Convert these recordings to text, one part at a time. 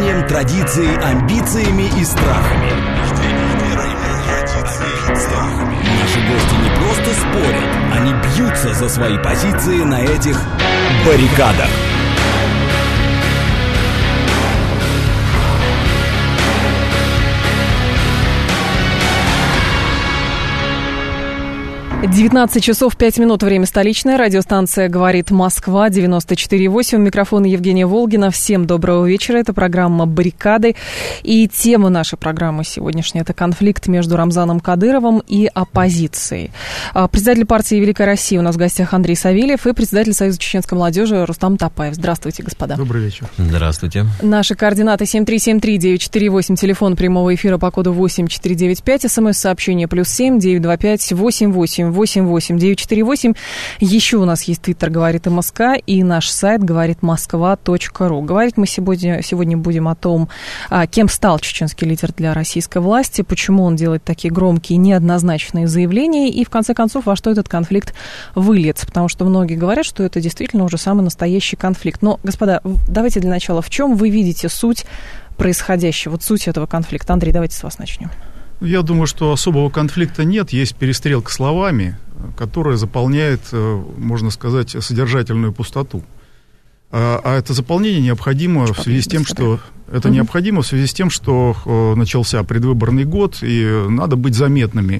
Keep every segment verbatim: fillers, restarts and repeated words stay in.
рождением, традицией, амбициями и страхами. Наши гости не просто спорят, они бьются за свои позиции на этих баррикадах. девятнадцать часов пять минут, время столичное. Радиостанция «Говорит Москва», девяносто четыре восемь. Микрофон Евгения Волгина. Всем доброго вечера. Это программа «Баррикады». И тема нашей программы сегодняшней – это конфликт между Рамзаном Кадыровым и оппозицией. Председатель партии «Великая Россия» у нас в гостях Андрей Савельев и председатель Союза чеченской молодежи Рустам Топаев. Здравствуйте, господа. Добрый вечер. Здравствуйте. Наши координаты семь три семь три девять четыре восемь, телефон прямого эфира по коду восемь четыре девять пять, смс-сообщение плюс семь девять два пять восемь восемь восемь восемь девять четыре восемь. Еще у нас есть твиттер «Говорит МСК» и наш сайт говорит москва точка ру. Говорить мы сегодня, сегодня будем о том, кем стал чеченский лидер для российской власти, почему он делает такие громкие, неоднозначные заявления и, в конце концов, во что этот конфликт выльется. Потому что многие говорят, что это действительно уже самый настоящий конфликт. Но, господа, давайте для начала, в чем вы видите суть происходящего, вот суть этого конфликта? Андрей, давайте с вас начнем. Я думаю, что особого конфликта нет, есть перестрелка словами, которая заполняет, можно сказать, содержательную пустоту. А, а это заполнение необходимо Очень в связи с тем, что это угу. необходимо в связи с тем, что начался предвыборный год, и надо быть заметными.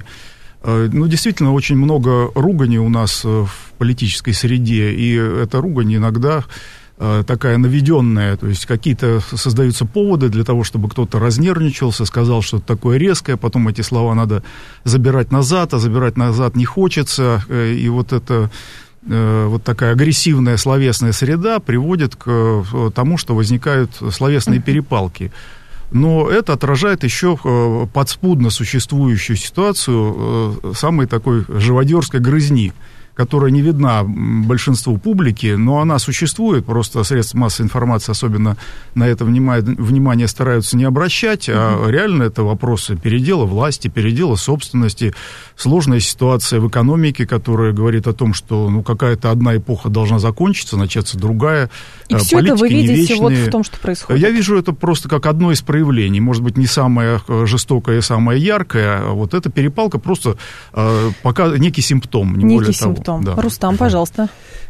Ну, действительно, очень много ругани у нас в политической среде, и эта ругань иногда такая наведенная, то есть какие-то создаются поводы для того, чтобы кто-то разнервничался, сказал что-то такое резкое, потом эти слова надо забирать назад, а забирать назад не хочется, и вот это вот такая агрессивная словесная среда приводит к тому, что возникают словесные перепалки. Но это отражает еще подспудно существующую ситуацию самой такой живодерской грызни, которая не видна большинству публики, но она существует, просто средства массовой информации особенно на это внимание, внимание стараются не обращать, а реально это вопросы передела власти, передела собственности, сложная ситуация в экономике, которая говорит о том, что ну, какая-то одна эпоха должна закончиться, начаться другая. И все это вы видите вот в том, что происходит? Я вижу это просто как одно из проявлений, может быть, не самое жестокое и самое яркое, а вот эта перепалка просто э, пока некий симптом, не некий более симптом. того. Да. Рустам, пожалуйста.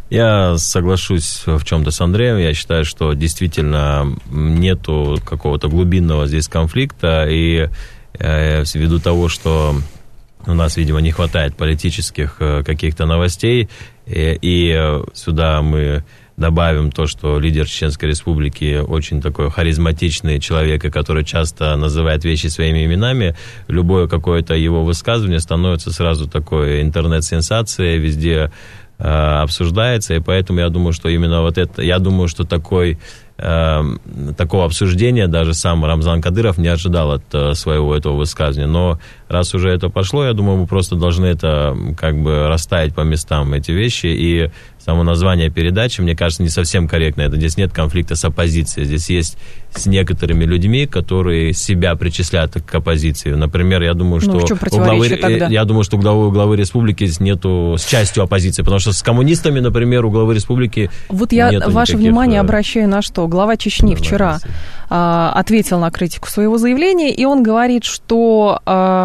Я соглашусь в чем-то с Андреем. Я считаю, что действительно нету какого-то глубинного здесь конфликта. И э, ввиду того, что у нас, видимо, не хватает политических э, каких-то новостей, и, и сюда мы добавим то, что лидер Чеченской Республики очень такой харизматичный человек, и который часто называет вещи своими именами, любое какое-то его высказывание становится сразу такой интернет-сенсацией, везде э, обсуждается, и поэтому я думаю, что именно вот это, я думаю, что такой, э, такого обсуждения даже сам Рамзан Кадыров не ожидал от э, своего этого высказывания, но раз уже это пошло, я думаю, мы просто должны это как бы расставить по местам, эти вещи, и само название передачи, мне кажется, не совсем корректно. Это здесь нет конфликта с оппозицией. Здесь есть с некоторыми людьми, которые себя причисляют к оппозиции. Например, я думаю, что, ну, у главы, я думаю, что у главы, у главы республики здесь нету с частью оппозиции, потому что с коммунистами, например, у главы республики вот я нету ваше никаких... внимание обращаю на что. Глава Чечни вчера а, ответил на критику своего заявления, и он говорит, что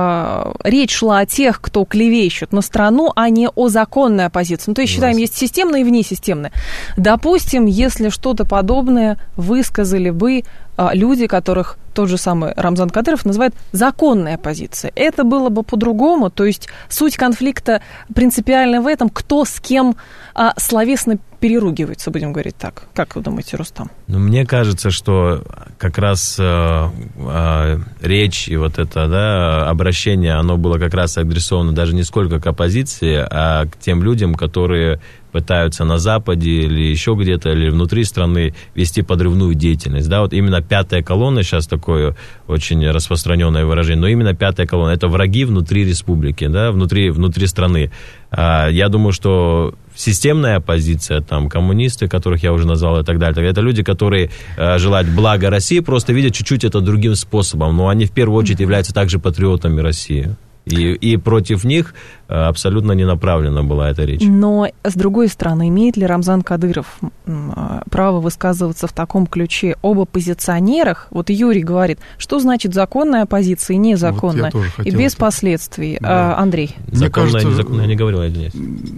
а, речь шла о тех, кто клевещет на страну, а не о законной оппозиции. Ну, то есть, считаем, есть системная и внесистемная. Допустим, если что-то подобное высказали бы а, люди, которых тот же самый Рамзан Кадыров называет законная оппозиция. Это было бы по-другому, то есть суть конфликта принципиально в этом, кто с кем а, словесно переругивается, будем говорить так. Как вы думаете, Рустам? Ну, мне кажется, что как раз э, э, речь и вот это, да, обращение, оно было как раз адресовано даже не сколько к оппозиции, а к тем людям, которые пытаются на Западе или еще где-то, или внутри страны вести подрывную деятельность. Да, вот именно пятая колонна, сейчас такое очень распространенное выражение, но именно пятая колонна, это враги внутри республики, да, внутри, внутри страны. А, я думаю, что системная оппозиция, там, коммунисты, которых я уже назвал и так далее, это люди, которые э, желают блага России, просто видят чуть-чуть это другим способом, но они в первую очередь являются также патриотами России. И, и против них абсолютно не направлена была эта речь. Но, с другой стороны, имеет ли Рамзан Кадыров право высказываться в таком ключе об оппозиционерах? Вот Юрий говорит, что значит законная оппозиция и незаконная, вот и без это. последствий. Да. Андрей? Мне законная, кажется, незаконная, я не говорил, я извиняюсь.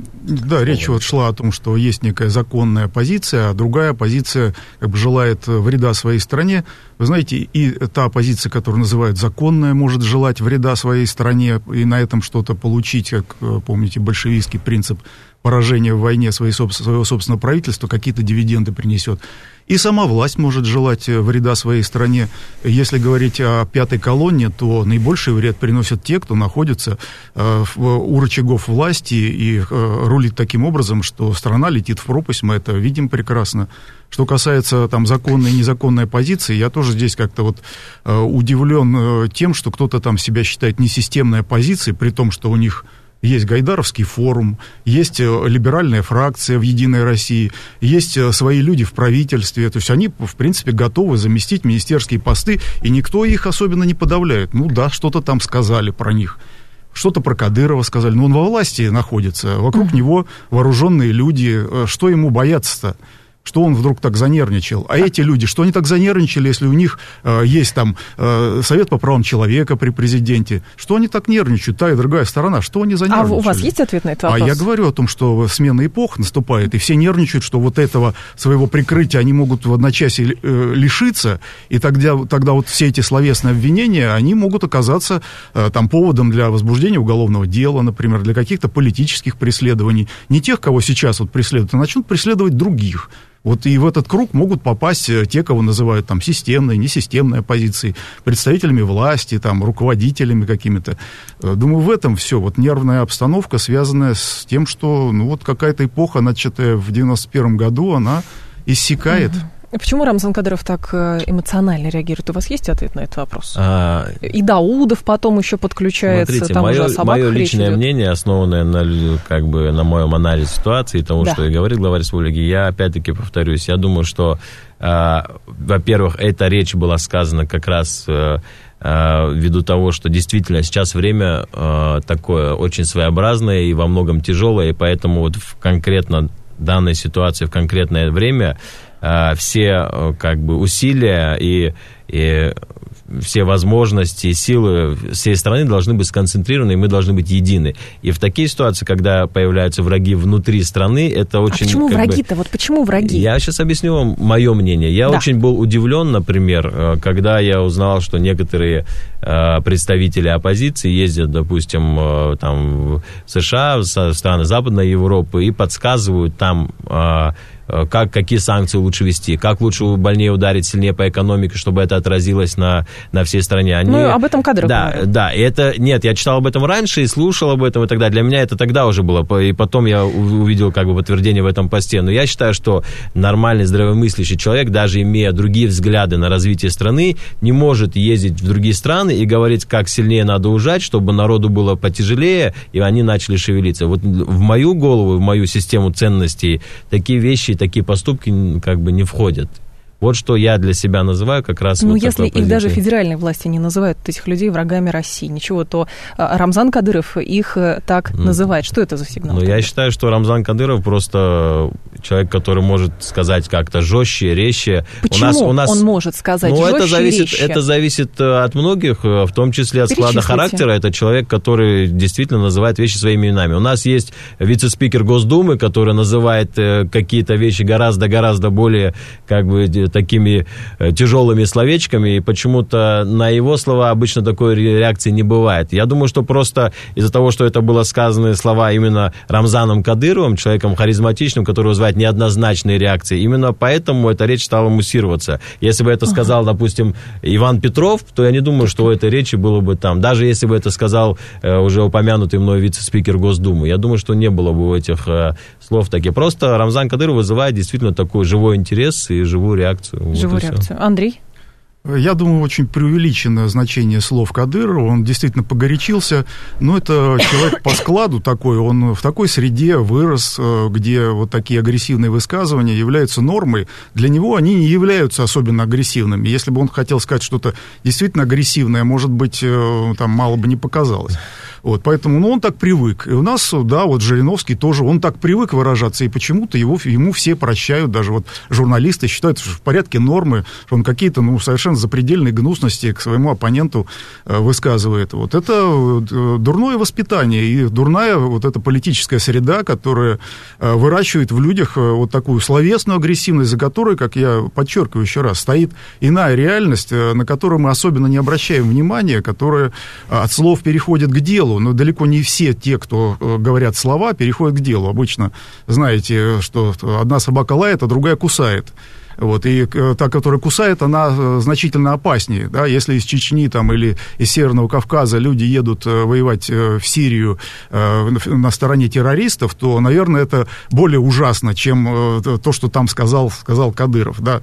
Да, речь вот шла о том, что есть некая законная позиция, а другая позиция как бы желает вреда своей стране. Вы знаете, и та оппозиция, которую называют законная, может желать вреда своей стране и на этом что-то получить, как, помните, большевистский принцип поражения в войне своей, своего собственного правительства, какие-то дивиденды принесет. И сама власть может желать вреда своей стране. Если говорить о пятой колонне, то наибольший вред приносят те, кто находится э, в, у рычагов власти и э, рулит таким образом, что страна летит в пропасть, мы это видим прекрасно. Что касается там законной и незаконной позиции, я тоже здесь как-то вот э, удивлен э, тем, что кто-то там себя считает несистемной оппозицией, при том, что у них есть Гайдаровский форум, есть либеральная фракция в «Единой России», есть свои люди в правительстве. То есть они, в принципе, готовы заместить министерские посты, и никто их особенно не подавляет. Ну да, что-то там сказали про них. Что-то про Кадырова сказали. Но он во власти находится, вокруг mm-hmm. него вооруженные люди. Что ему бояться-то? Что он вдруг так занервничал? А эти люди, что они так занервничали, если у них э, есть там э, Совет по правам человека при президенте? Что они так нервничают, та и другая сторона? Что они занервничали? А у вас есть ответ на этот вопрос? А я говорю о том, что смена эпох наступает, и все нервничают, что вот этого своего прикрытия они могут в одночасье э, лишиться, и тогда, тогда вот все эти словесные обвинения, они могут оказаться э, там поводом для возбуждения уголовного дела, например, для каких-то политических преследований. Не тех, кого сейчас вот преследуют, а начнут преследовать других. Вот и в этот круг могут попасть те, кого называют там системной, несистемной оппозицией, представителями власти, там, руководителями какими-то. Думаю, в этом все. Вот нервная обстановка, связанная с тем, что ну, вот какая-то эпоха, начатая в девяносто первом году, она иссякает. Почему Рамзан Кадыров так эмоционально реагирует? У вас есть ответ на этот вопрос? А... И Даудов потом еще подключается. Смотрите, там мое, уже мое личное идет. мнение, основанное на, как бы, на моем анализе ситуации и тому, да. что я говорил глава республики, я опять-таки повторюсь, я думаю, что, э, во-первых, эта речь была сказана как раз... Э, ввиду того, что действительно сейчас время э, такое очень своеобразное и во многом тяжелое, и поэтому вот в конкретно данной ситуации, в конкретное время э, все э, как бы усилия и, и все возможности и силы всей страны должны быть сконцентрированы, и мы должны быть едины. И в такие ситуации, когда появляются враги внутри страны, это очень... А почему враги-то? Вот почему враги? Я сейчас объясню вам мое мнение. Я да. очень был удивлен, например, когда я узнал, что некоторые представители оппозиции ездят, допустим, там, в США, в страны Западной Европы, и подсказывают там... Как, какие санкции лучше вести, как лучше больнее ударить, сильнее по экономике, чтобы это отразилось на, на всей стране. Они... Ну, об этом Кадыров да, говорил. Да, и это... Нет, я читал об этом раньше и слушал об этом и так далее. Для меня это тогда уже было, и потом я увидел как бы подтверждение в этом посте. Но я считаю, что нормальный, здравомыслящий человек, даже имея другие взгляды на развитие страны, не может ездить в другие страны и говорить, как сильнее надо ужать, чтобы народу было потяжелее, и они начали шевелиться. Вот в мою голову, в мою систему ценностей такие вещи, такие поступки как бы не входят. Вот что я для себя называю как раз... Ну, вот если их даже федеральные власти не называют этих людей врагами России, ничего, то Рамзан Кадыров их так mm. называет. Что это за сигнал? Ну, я считаю, что Рамзан Кадыров просто человек, который может сказать как-то жестче, резче. Почему у нас, у нас... он может сказать ну, жестче это зависит, и резче? Это зависит от многих, в том числе от склада характера. Это человек, который действительно называет вещи своими именами. У нас есть вице-спикер Госдумы, который называет какие-то вещи гораздо-гораздо более как бы такими тяжелыми словечками, и почему-то на его слова обычно такой реакции не бывает. Я думаю, что просто из-за того, что это было сказаны слова именно Рамзаном Кадыровым, человеком харизматичным, который вызывает неоднозначные реакции, именно поэтому эта речь стала муссироваться. Если бы это сказал, допустим, Иван Петров, то я не думаю, что у этой речи было бы там. Даже если бы это сказал э, уже упомянутый мной вице-спикер Госдумы, я думаю, что не было бы у этих э, слов таких. Просто Рамзан Кадыров вызывает действительно такой живой интерес и живую реакцию. Живую вот реакцию. Андрей? Я думаю, очень преувеличенное значение слов Кадырова. Он действительно погорячился. Но это человек по складу такой. Он в такой среде вырос, где вот такие агрессивные высказывания являются нормой. Для него они не являются особенно агрессивными. Если бы он хотел сказать что-то действительно агрессивное, может быть, там мало бы не показалось. Вот, поэтому, ну, он так привык. И у нас, да, вот Жириновский тоже, он так привык выражаться, и почему-то его, ему все прощают, даже вот журналисты считают, что в порядке нормы, что он какие-то, ну, совершенно запредельные гнусности к своему оппоненту э, высказывает. Вот это э, дурное воспитание и дурная вот эта политическая среда, которая э, выращивает в людях э, вот такую словесную агрессивность, за которой, как я подчеркиваю еще раз, стоит иная реальность, э, на которую мы особенно не обращаем внимания, которая э, от слов переходит к делу. Но далеко не все те, кто говорят слова, переходят к делу. Обычно, знаете, что одна собака лает, а другая кусает. Вот, и та, которая кусает, она значительно опаснее. Да? Если из Чечни там, или из Северного Кавказа люди едут воевать в Сирию на стороне террористов, то, наверное, это более ужасно, чем то, что там сказал, сказал Кадыров. Да?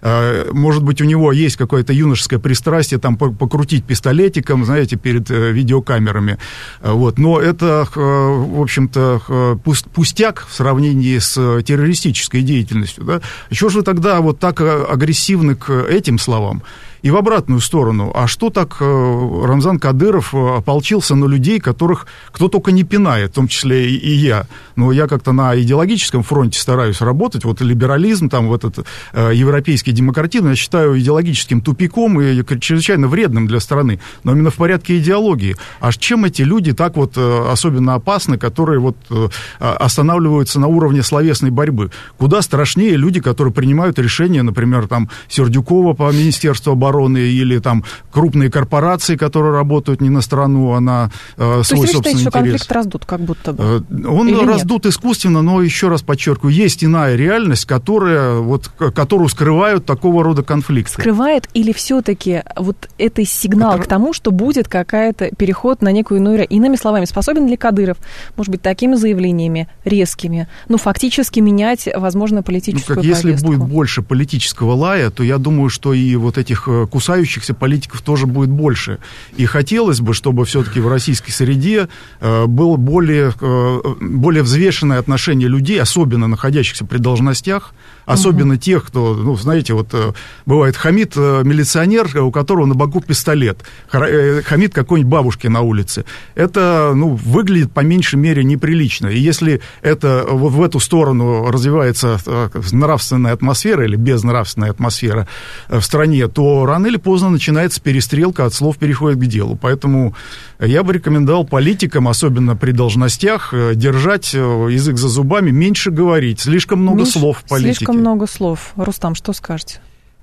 Может быть, у него есть какое-то юношеское пристрастие там, покрутить пистолетиком, знаете, перед видеокамерами. Вот. Но это, в общем-то, пустяк в сравнении с террористической деятельностью. Да? Чего же вы тогда вот так агрессивны к этим словам? И в обратную сторону. А что так Рамзан Кадыров ополчился на людей, которых кто только не пинает, в том числе и, и я. Но я как-то на идеологическом фронте стараюсь работать. Вот либерализм, там, вот этот э, европейский демократизм, я считаю идеологическим тупиком и чрезвычайно вредным для страны. Но именно в порядке идеологии. А чем эти люди так вот э, особенно опасны, которые вот э, останавливаются на уровне словесной борьбы? Куда страшнее люди, которые принимают решения, например, там, Сердюкова по Министерству обороны, или там крупные корпорации, которые работают не на страну, а на э, свой собственный интерес. То есть вы считаете, что конфликт раздут, как будто бы? Он Или раздут нет? искусственно, но, еще раз подчеркиваю, есть иная реальность, которая, вот, которую скрывают такого рода конфликты. Скрывает или все-таки вот это сигнал это... к тому, что будет какая-то переход на некую иную реальность? Иными словами, способен ли Кадыров, может быть, такими заявлениями резкими, ну, фактически менять, возможно, политическую ну, как, повестку? Если будет больше политического лая, то я думаю, что и вот этих кусающихся политиков тоже будет больше. И хотелось бы, чтобы все-таки в российской среде э, было более, э, более взвешенное отношение людей, особенно находящихся при должностях, особенно угу. тех, кто, ну, знаете, вот э, бывает хамит э, милиционер, у которого на боку пистолет, э, хамит какой-нибудь бабушке на улице. Это, ну, выглядит по меньшей мере неприлично. И если это вот в эту сторону развивается э, нравственная атмосфера или безнравственная атмосфера э, в стране, то рано или поздно начинается перестрелка, от слов переходит к делу. Поэтому я бы рекомендовал политикам, особенно при должностях, держать язык за зубами, меньше говорить. Слишком много меньше, слов в политике. Слишком много слов. Рустам, что скажете?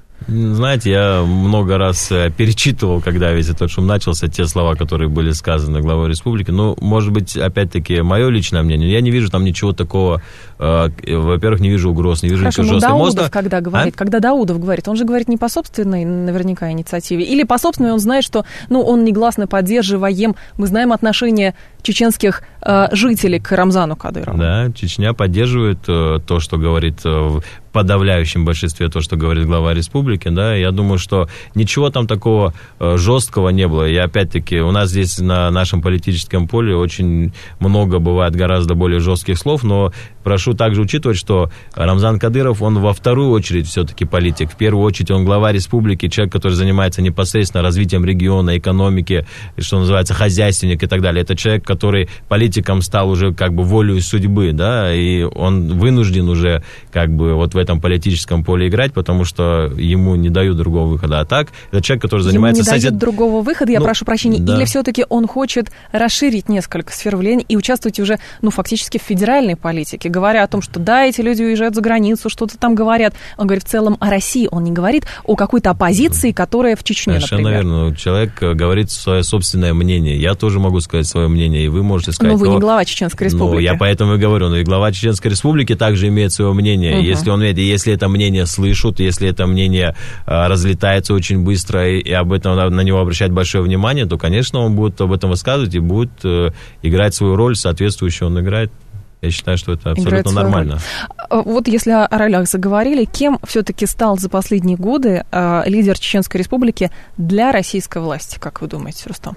Знаете, я много раз перечитывал, когда весь этот шум начался, те слова, которые были сказаны главой республики. Ну, может быть, опять-таки, мое личное мнение, я не вижу там ничего такого, э, во-первых, не вижу угроз, не вижу Хорошо, никаких жестких мостов. Даудов, когда говорит, а? когда Даудов говорит, он же говорит не по собственной, наверняка, инициативе, или по собственной, он знает, что, ну, он негласно поддерживаем, мы знаем отношение чеченских э, жителей к Рамзану Кадырову. Да, Чечня поддерживает э, то, что говорит э, в подавляющем большинстве, то, что говорит глава республики, да, я думаю, что ничего там такого э, жесткого не было. И опять-таки, у нас здесь на нашем политическом поле очень много бывает гораздо более жестких слов, но прошу также учитывать, что Рамзан Кадыров, он во вторую очередь все-таки политик. В первую очередь он глава республики, человек, который занимается непосредственно развитием региона, экономики, что называется, хозяйственник и так далее. Это человек, который политиком стал уже как бы волею судьбы, да, и он вынужден уже как бы вот в этом политическом поле играть, потому что ему не дают другого выхода. А так, это человек, который занимается... Ему не дают другого выхода, я ну, прошу прощения, да. Или все-таки он хочет расширить несколько сфер влияния и участвовать уже, ну, фактически в федеральной политике, говоря о том, что да, эти люди уезжают за границу, что-то там говорят. Он говорит в целом о России, он не говорит о какой-то оппозиции, которая в Чечне, Совершенно например. Наверное, человек говорит свое собственное мнение. Я тоже могу сказать свое мнение, и вы можете сказать... Но вы то... не глава Чеченской Республики. Ну, я поэтому и говорю, но и глава Чеченской Республики также имеет свое мнение. Угу. Если он, если это мнение слышат, если это мнение а, разлетается очень быстро, и, и об этом на, на него обращать большое внимание, то, конечно, он будет об этом высказывать и будет э, играть свою роль, соответствующую он играет. Я считаю, что это абсолютно нормально. Роль. Вот если о ролях заговорили, кем все-таки стал за последние годы э, лидер Чеченской Республики для российской власти, как вы думаете, Рустам?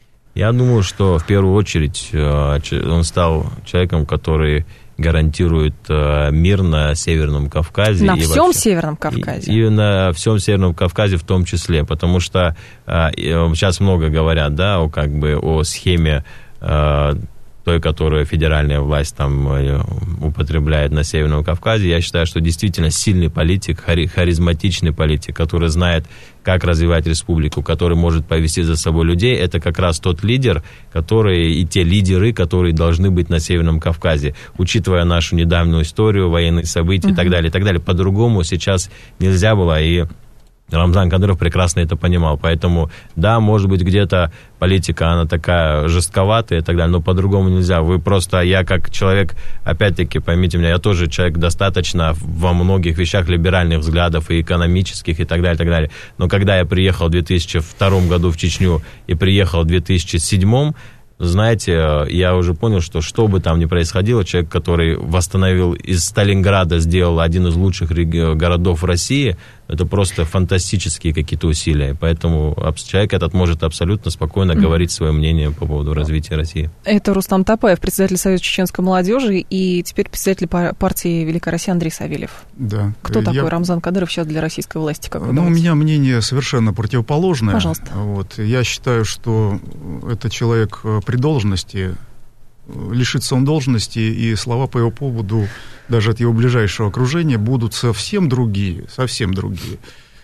Я думаю, что в первую очередь э, он стал человеком, который гарантирует э, мир на Северном Кавказе. На и всем вообще, Северном Кавказе? И, и на всем Северном Кавказе в том числе, потому что э, сейчас много говорят, да, о, как бы, о схеме той, которую федеральная власть там употребляет на Северном Кавказе. Я считаю, что действительно сильный политик, харизматичный политик, который знает, как развивать республику, который может повести за собой людей, это как раз тот лидер, который и те лидеры, которые должны быть на Северном Кавказе, учитывая нашу недавнюю историю, военные события uh-huh. и так далее, и так далее. По-другому сейчас нельзя было, и Рамзан Кадыров прекрасно это понимал. Поэтому, да, может быть, где-то политика, она такая жестковатая и так далее, но по-другому нельзя. Вы просто, я как человек, опять-таки, поймите меня, я тоже человек достаточно во многих вещах либеральных взглядов и экономических и так далее, и так далее. Но когда я приехал в две тысячи втором году в Чечню и приехал в две тысячи седьмом, знаете, я уже понял, что что бы там ни происходило, человек, который восстановил из Сталинграда, сделал один из лучших городов России, это просто фантастические какие-то усилия. Поэтому человек этот может абсолютно спокойно mm-hmm. говорить свое мнение по поводу развития России. Это Рустам Топаев, председатель Союза чеченской молодежи, и теперь председатель партии «Великая Россия» Андрей Савельев. Да. Кто я... такой Рамзан Кадыров сейчас для российской власти? Как вы ну, у меня мнение совершенно противоположное. Пожалуйста. Вот. Я считаю, что это человек при должности, лишится он должности, и слова по его поводу даже от его ближайшего окружения будут совсем другие, совсем другие.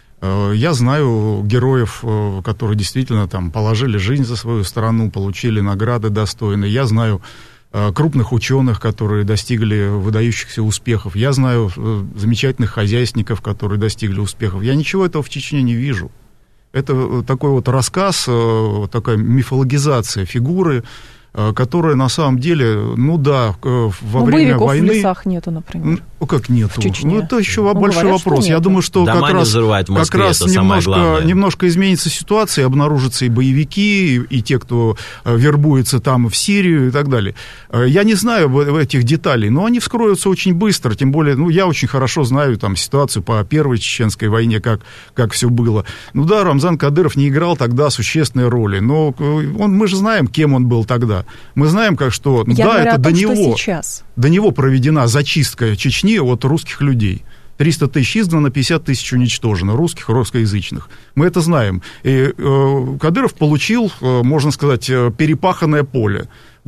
Я знаю героев, которые действительно там положили жизнь за свою страну, получили награды достойные. Я знаю крупных ученых, которые достигли выдающихся успехов. Я знаю замечательных хозяйственников, которые достигли успехов. Я ничего этого в Чечне не вижу. Это такой вот рассказ, такая мифологизация фигуры, которая на самом деле, ну да, во ну, время войны... в лесах нету, например. Ну, как нету? Ну, это еще ну, большой говорят, вопрос. Я думаю, что Дома как раз, взрывать в Москве, как раз немножко, немножко изменится ситуация, обнаружатся и боевики, и, и те, кто вербуется там в Сирию и так далее. Я не знаю этих деталей, но они вскроются очень быстро, тем более, ну, я очень хорошо знаю там ситуацию по Первой Чеченской войне, как, как все было. Ну да, Рамзан Кадыров не играл тогда существенной роли, но он, мы же знаем, кем он был тогда. Мы знаем, как что, Я да, это том, до него, сейчас. до него проведена зачистка Чечни от русских людей. триста тысяч изгнано, пятьдесят тысяч уничтожено, русских, русскоязычных. Мы это знаем. И э, Кадыров получил, э, можно сказать, перепаханное поле,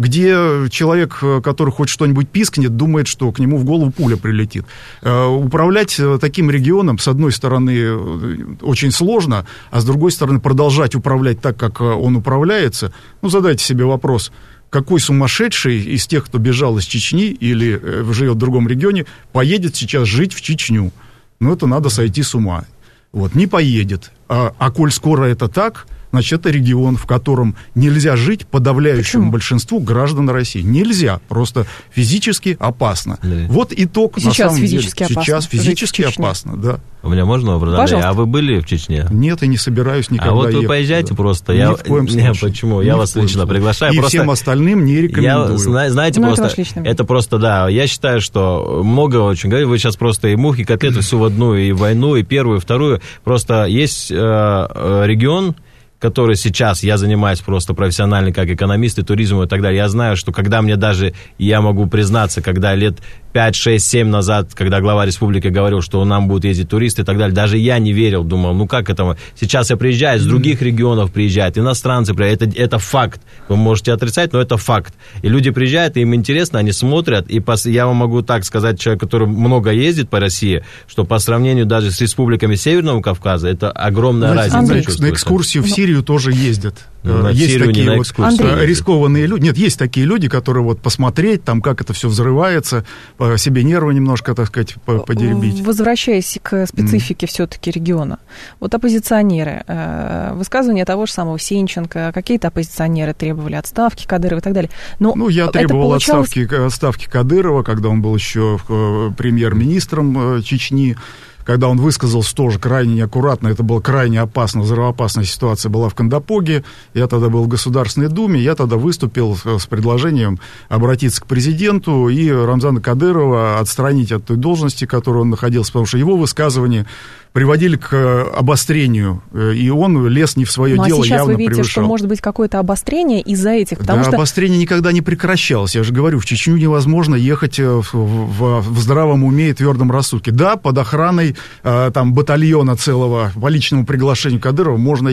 где человек, который хоть что-нибудь пискнет, думает, что к нему в голову пуля прилетит. Э, управлять таким регионом, с одной стороны, очень сложно, а с другой стороны, продолжать управлять так, как он управляется. Ну, задайте себе вопрос. Какой сумасшедший из тех, кто бежал из Чечни или э, живет в другом регионе, поедет сейчас жить в Чечню? Ну, это надо сойти с ума. Вот, не поедет. А, а коль скоро это так, значит, это регион, в котором нельзя жить подавляющему Почему? большинству граждан России. Нельзя, просто физически опасно. Да. Вот итог, сейчас на самом физически деле. Опасно. Сейчас физически опасно, да. У меня можно вопрос? Пожалуйста. А вы были в Чечне? Нет, и не собираюсь никогда А вот вы ехать, поезжайте да. просто. Ни Я... в коем случае. Не, почему? Ни я вас лично случае. приглашаю. И просто... всем остальным не рекомендую. Я, знаете, ну, просто... Это, это просто, да, я считаю, что много очень говорю, вы сейчас просто и мухи, котлеты всю в одну, и войну, и первую, и вторую. Просто есть э, регион, который сейчас, я занимаюсь просто профессионально как экономист и туризмом и так далее, я знаю, что когда мне даже, я могу признаться, когда лет пять, шесть, семь назад, когда глава республики говорил, что нам будут ездить туристы и так далее, даже я не верил, думал, ну как это? Сейчас я приезжаю, с других регионов приезжают, иностранцы приезжают, это, это факт. Вы можете отрицать, но это факт. И люди приезжают, и им интересно, они смотрят, и по, я вам могу так сказать, человек, который много ездит по России, что по сравнению даже с республиками Северного Кавказа, это огромная Знаете, разница. На, на экскурсию в Сирию тоже ездят. Ну, есть Сирию такие вот Андрей. рискованные люди. Нет, есть такие люди, которые вот посмотреть, там, как это все взрывается, по себе нервы немножко, так сказать, подеребить. Возвращаясь к специфике mm. все-таки региона. Вот оппозиционеры, высказывания того же самого Сенченко, какие-то оппозиционеры требовали отставки Кадырова и так далее. Но ну, я требовал получалось... отставки, отставки Кадырова, когда он был еще премьер-министром Чечни. Когда он высказался тоже крайне неаккуратно, это было крайне опасно, взрывоопасная ситуация была в Кандапоге, я тогда был в Государственной Думе, я тогда выступил с предложением обратиться к президенту и Рамзана Кадырова отстранить от той должности, в которой он находился, потому что его высказывания приводили к обострению, и он лез не в свое ну, дело, а сейчас явно вы видите, превышал. что может быть какое-то обострение из-за этих, потому да, что... обострение никогда не прекращалось, я же говорю, в Чечню невозможно ехать в, в, в здравом уме и твердом рассудке. Да, под охраной там, батальона целого, по личному приглашению Кадырова можно ехать,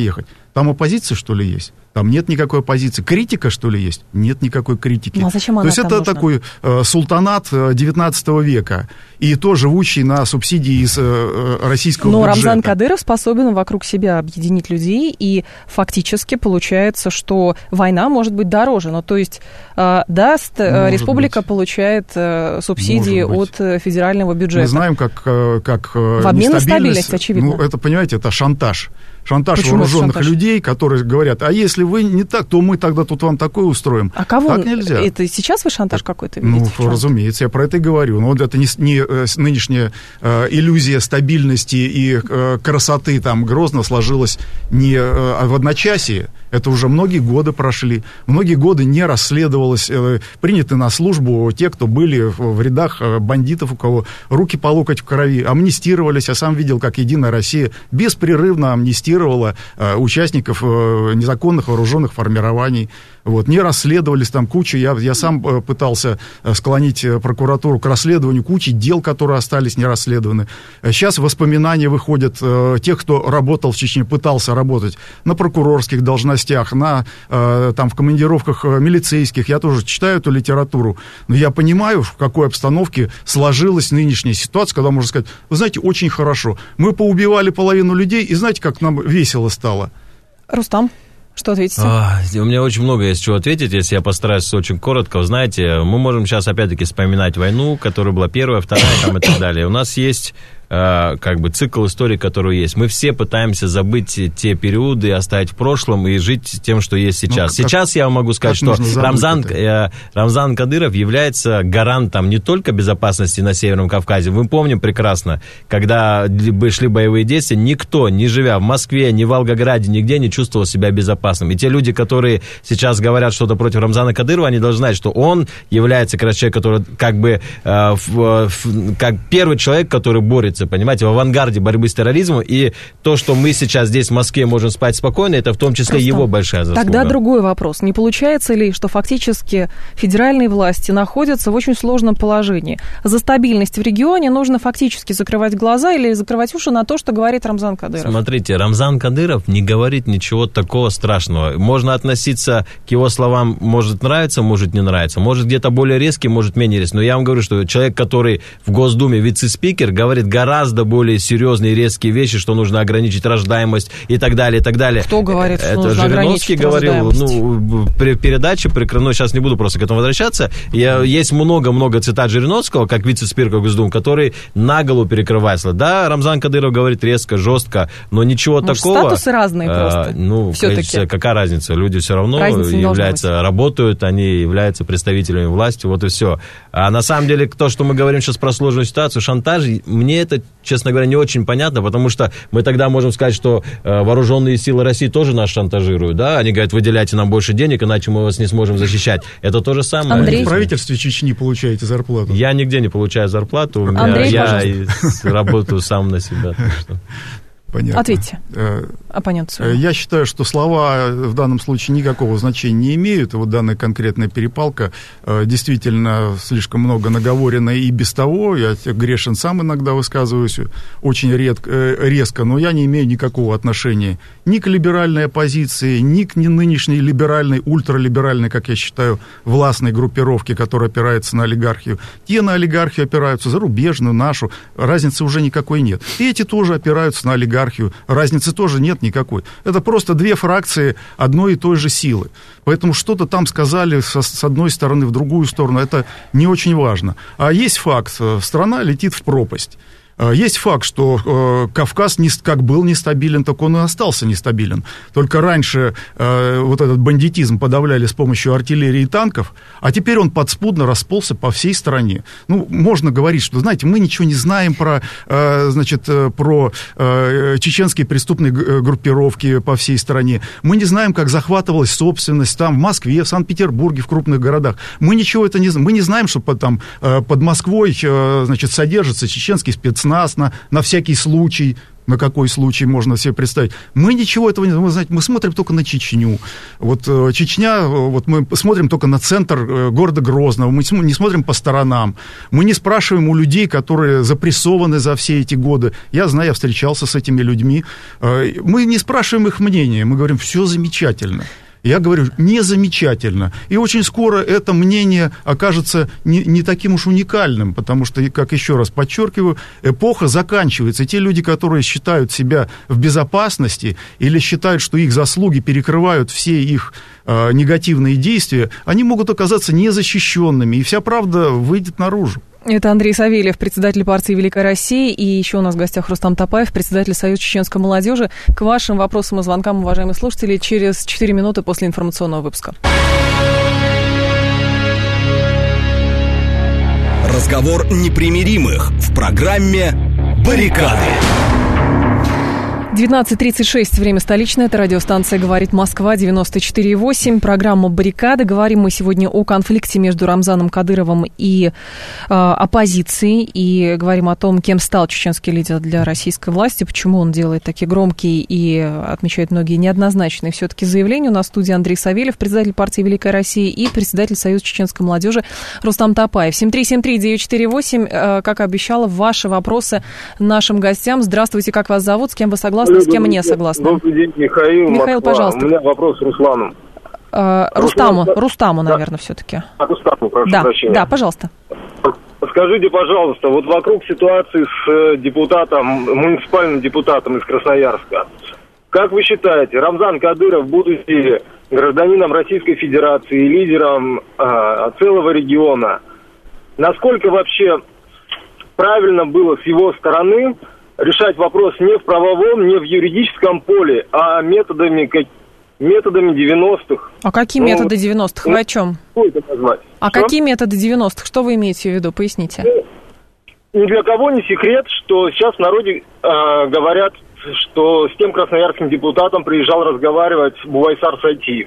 Там оппозиция, что ли, есть? Там нет никакой оппозиции. Критика, что ли, есть? Нет никакой критики. Ну, а зачем она То есть это нужна? такой э, султанат девятнадцатого века, и то живущий на субсидии из э, российского Но бюджета. Рамзан Кадыров способен вокруг себя объединить людей, и фактически получается, что война может быть дороже. Ну, то есть, э, даст, э, республика быть. получает э, субсидии от федерального бюджета. Мы знаем, как, как в обмен на стабильность, очевидно. Ну, это, понимаете, это шантаж. Шантаж Почему вооруженных шантаж? людей, которые говорят, а если вы не так, то мы тогда тут вам такое устроим. А кого? Так нельзя. Это сейчас вы шантаж какой-то видите? Ну, разумеется, я про это и говорю. Но вот это не, не э, нынешняя э, иллюзия стабильности и э, красоты там Грозно сложилась не э, в одночасье. Это уже многие годы прошли. Многие годы не расследовалось. Э, приняты на службу те, кто были в, в рядах э, бандитов, у кого руки по локоть в крови, амнистировались. Я сам видел, как «Единая Россия» беспрерывно амнистировала э, участников э, незаконных вооруженных формирований. Вот, не расследовались там куча. Я, я сам э, пытался э, склонить э, прокуратуру к расследованию кучи дел, которые остались не расследованы. Сейчас воспоминания выходят э, тех, кто работал в Чечне, пытался работать на прокурорских должностях, на, э, там, в командировках э, милицейских. Я тоже читаю эту литературу. Но я понимаю, в какой обстановке сложилась нынешняя ситуация, когда можно сказать, вы знаете, очень хорошо. Мы поубивали половину людей, и знаете, как нам весело стало? Рустам, что ответите? А, у меня очень много есть чего ответить, если я постараюсь очень коротко. Вы знаете, мы можем сейчас опять-таки вспоминать войну, которая была первая, вторая там, и так далее. У нас есть э, как бы цикл истории, который есть. Мы все пытаемся забыть те периоды, оставить в прошлом и жить тем, что есть сейчас. Ну, как, сейчас я могу сказать, что Рамзан, э, Рамзан Кадыров является гарантом не только безопасности на Северном Кавказе. Мы помним прекрасно, когда шли боевые действия, никто, не живя в Москве, ни в Волгограде, нигде не чувствовал себя безопасным. И те люди, которые сейчас говорят что-то против Рамзана Кадырова, они должны знать, что он является как раз человек, который как бы э, в, в, как первый человек, который борется, понимаете, в авангарде борьбы с терроризмом, и то, что мы сейчас здесь в Москве можем спать спокойно, это в том числе Просто его большая заслуга. Тогда другой вопрос. Не получается ли, что фактически федеральные власти находятся в очень сложном положении? За стабильность в регионе нужно фактически закрывать глаза или закрывать уши на то, что говорит Рамзан Кадыров? Смотрите, Рамзан Кадыров не говорит ничего такого страшного. Можно относиться к его словам, может нравиться, может не нравиться, может где-то более резкий, может менее резкий. Но я вам говорю, что человек, который в Госдуме вице-спикер, говорит гораздо более серьезные резкие вещи, что нужно ограничить рождаемость и так далее, и так далее. Кто говорит, что это нужно Жириновский ограничить говорил, ну, при передаче, при, ну, сейчас не буду просто к этому возвращаться. Я, есть много-много цитат Жириновского, как вице-спикера Госдумы, который наголо перекрывает. Да, Рамзан Кадыров говорит резко, жестко, но ничего Может, такого. Статусы разные просто. А, ну, все-таки. Какая разница? Люди все равно являются, работают, они являются представителями власти, вот и все. А на самом деле, то, что мы говорим сейчас про сложную ситуацию, шантаж, мне это, честно говоря, не очень понятно, потому что мы тогда можем сказать, что э, вооруженные силы России тоже нас шантажируют, да? Они говорят, выделяйте нам больше денег, иначе мы вас не сможем защищать. Это то же самое. Андрей? В правительстве Чечни получаете зарплату. Я нигде не получаю зарплату, Андрей, я, я работаю сам на себя. Так что. Понятно. Ответьте. Оппонент своему. Я считаю, что слова в данном случае никакого значения не имеют. Вот данная конкретная перепалка действительно слишком много наговорено и без того. Я грешен сам иногда высказываюсь очень редко, резко, но я не имею никакого отношения ни к либеральной оппозиции, ни к нынешней либеральной, ультралиберальной, как я считаю, властной группировке, которая опирается на олигархию. Те на олигархию опираются, зарубежную, нашу. Разницы уже никакой нет. И эти тоже опираются на олигархию. Разницы тоже нет никакой. Это просто две фракции одной и той же силы. Поэтому что-то там сказали со, с одной стороны в другую сторону, это не очень важно. А есть факт, страна летит в пропасть. Есть факт, что э, Кавказ не, как был нестабилен, так он и остался нестабилен. Только раньше э, вот этот бандитизм подавляли с помощью артиллерии и танков, а теперь он подспудно расползся по всей стране. Ну, можно говорить, что, знаете, мы ничего не знаем про, э, значит, про э, чеченские преступные группировки по всей стране. Мы не знаем, как захватывалась собственность там, в Москве, в Санкт-Петербурге, в крупных городах. Мы ничего это не знаем. Мы не знаем, что под, там, под Москвой, э, значит, содержится чеченский спецназ, На, на всякий случай. на какой случай можно себе представить. Мы ничего этого не знаем. Вы знаете, мы смотрим только на Чечню. Вот Чечня, вот мы смотрим только на центр города Грозного, мы не смотрим по сторонам. Мы не спрашиваем у людей, которые запрессованы за все эти годы. Я знаю, я встречался с этими людьми. Мы не спрашиваем их мнения, мы говорим, все замечательно. Я говорю, не замечательно. И очень скоро это мнение окажется не, не таким уж уникальным, потому что, как еще раз подчеркиваю, эпоха заканчивается. И те люди, которые считают себя в безопасности или считают, что их заслуги перекрывают все их э, негативные действия, они могут оказаться незащищенными, и вся правда выйдет наружу. Это Андрей Савельев, председатель партии «Великая Россия», и еще у нас в гостях Рустам Топаев, председатель Союза чеченской молодежи. К вашим вопросам и звонкам, уважаемые слушатели, через четыре минуты после информационного выпуска. Разговор непримиримых в программе «Баррикады». девятнадцать тридцать шесть, время столичное, это радиостанция «Говорит Москва», девяносто четыре и восемь, программа «Баррикады». Говорим мы сегодня о конфликте между Рамзаном Кадыровым и э, оппозицией, и говорим о том, кем стал чеченский лидер для российской власти, почему он делает такие громкие и отмечает многие неоднозначные все-таки заявления. У нас в студии Андрей Савельев, председатель партии «Великая Россия», и председатель Союза чеченской молодежи Рустам Топаев. семь три семь три девять четыре восемь, э, как обещала, ваши вопросы нашим гостям. Здравствуйте, как вас зовут, с кем вы согласны? С кем не согласны? Добрый день, Михаил, Михаил, Москва. пожалуйста. У меня вопрос Руслану. Э, Рустаму, Руслан, Рустаму, да. наверное, все-таки. А, Рустаму, прошу да, прощения. да, пожалуйста. Скажите, пожалуйста, вот вокруг ситуации с депутатом, муниципальным депутатом из Красноярска, как вы считаете, Рамзан Кадыров, будучи гражданином Российской Федерации и лидером э, целого региона, насколько вообще правильно было с его стороны решать вопрос не в правовом, не в юридическом поле, а методами, как, методами девяностых. А какие ну, методы девяностых? Вы о чем? Что это назвать? А что? какие методы девяностых? Что вы имеете в виду? Поясните. Ни для кого не секрет, что сейчас в народе э, говорят, что с тем красноярским депутатом приезжал разговаривать Бувайсар Сайтиев.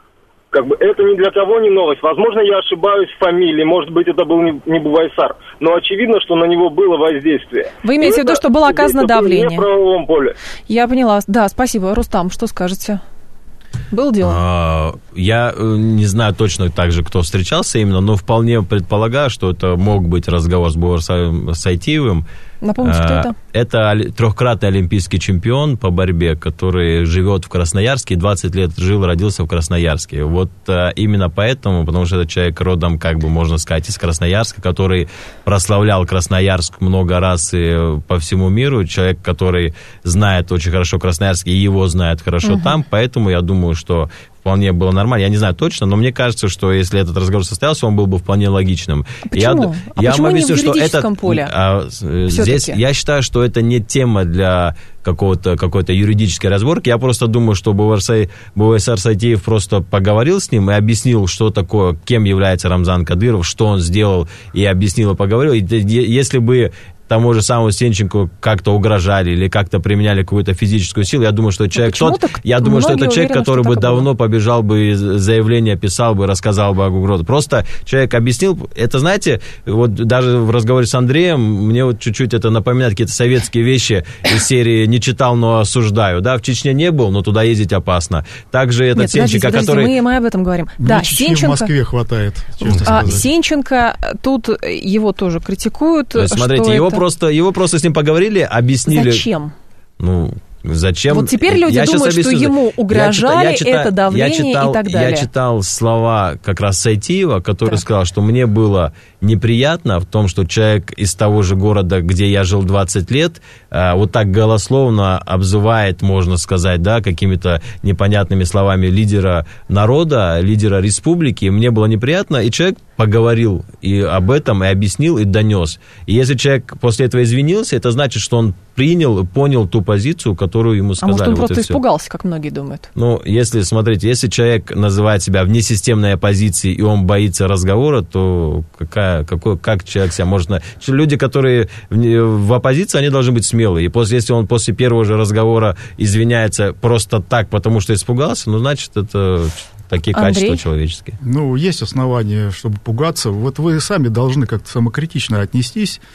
Как бы это ни для кого не новость. Возможно, я ошибаюсь в фамилии, может быть, это был не, не Бувайсар, но очевидно, что на него было воздействие. Вы имеете в виду, что было оказано давление? Не в правовом поле. Я поняла. Да, спасибо. Рустам, что скажете? Было дело? А, я не знаю точно также, кто встречался именно, но вполне предполагаю, что это мог быть разговор с Бувайсаром Сайтиевым. Напомните, кто это? Это трехкратный олимпийский чемпион по борьбе, который живет в Красноярске, двадцать лет жил, родился в Красноярске. Вот именно поэтому, потому что этот человек родом, как бы можно сказать, из Красноярска, который прославлял Красноярск много раз и по всему миру, человек, который знает очень хорошо Красноярск, и его знает хорошо угу. там, поэтому я думаю, что вполне было нормально. Я не знаю точно, но мне кажется, что если этот разговор состоялся, он был бы вполне логичным. А почему? Я, а я почему вам не объясню, в юридическом что это, поле? А, здесь я считаю, что это не тема для какого-то, какой-то юридической разборки. Я просто думаю, что Бувайсар Сайтиев просто поговорил с ним и объяснил, что такое, кем является Рамзан Кадыров, что он сделал, и объяснил, и поговорил. И если бы тому же самому Сенченко как-то угрожали или как-то применяли какую-то физическую силу, я думаю, что человек тот, я думаю, что это человек, уверены, который бы давно было. побежал бы, заявление писал бы, рассказал бы об угрозе. Просто человек объяснил, это, знаете, вот даже в разговоре с Андреем, мне вот чуть-чуть это напоминает какие-то советские вещи из серии «Не читал, но осуждаю». Да, в Чечне не был, но туда ездить опасно. Также этот Нет, Сенченко, подождите, который... Мы, мы об этом говорим. Мне да, Чечни Сенченко... в Москве хватает, честно а, сказать. Сенченко, тут его тоже критикуют. То есть, смотрите, его это... Просто, его просто с ним поговорили, объяснили... Зачем? Ну, зачем? Вот теперь люди я думают, что ему угрожали, я читал, я читал, это давление я читал, и так далее. Я читал слова как раз Сайтиева, который так. сказал, что мне было неприятно в том, что человек из того же города, где я жил двадцать лет, вот так голословно обзывает, можно сказать, да, какими-то непонятными словами лидера народа, лидера республики. Мне было неприятно, и человек поговорил и об этом, и объяснил, и донес. И если человек после этого извинился, это значит, что он принял, понял ту позицию, которую ему сказали. А может, он вот просто испугался, как многие думают? Ну, если, смотрите, если человек называет себя внесистемной оппозицией, и он боится разговора, то какая, какой, как человек себя может... Люди, которые в, в оппозиции, они должны быть смелые. И после, если он после первого же разговора извиняется просто так, потому что испугался, ну, значит, это... Такие Андрей? качества человеческие. Ну, есть основания, чтобы пугаться. Вот вы сами должны как-то самокритично отнестись